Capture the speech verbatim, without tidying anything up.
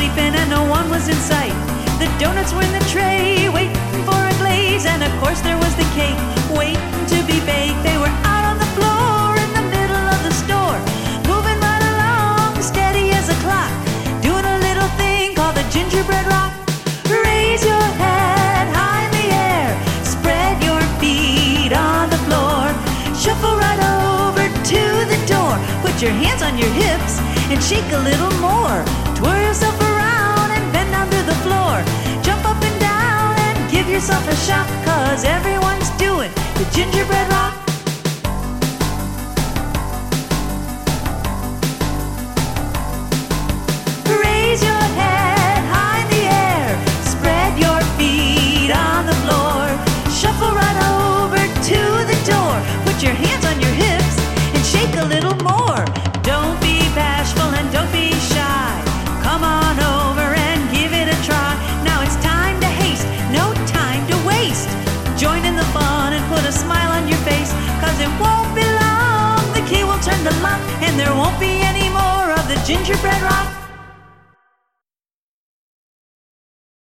sleeping and no one was in sight. The donuts were in the tray, waiting for a glaze, and of course there was the cake, waiting to be baked. They were out on the floor in the middle of the store, moving right along, steady as a clock, doing a little thing called the gingerbread rock. Raise your head high in the air, spread your feet on the floor, shuffle right over to the door, put your hands on your hips and shake a little more, twirl yourself around and bend down to the floor, jump up and down and give yourself a shock, 'cause everyone's doing the gingerbread rock. Raise your head high in the air, spread your feet on the floor, shuffle right over to the door, put your hands on your hips and shake a little more. Don't be bashful and don't be shy, come on over and give it a try. Now it's time to haste, no time to waste. Join in the fun and put a smile on your face, 'cause it won't be long, the key will turn the lock and there won't be any more of the gingerbread rock.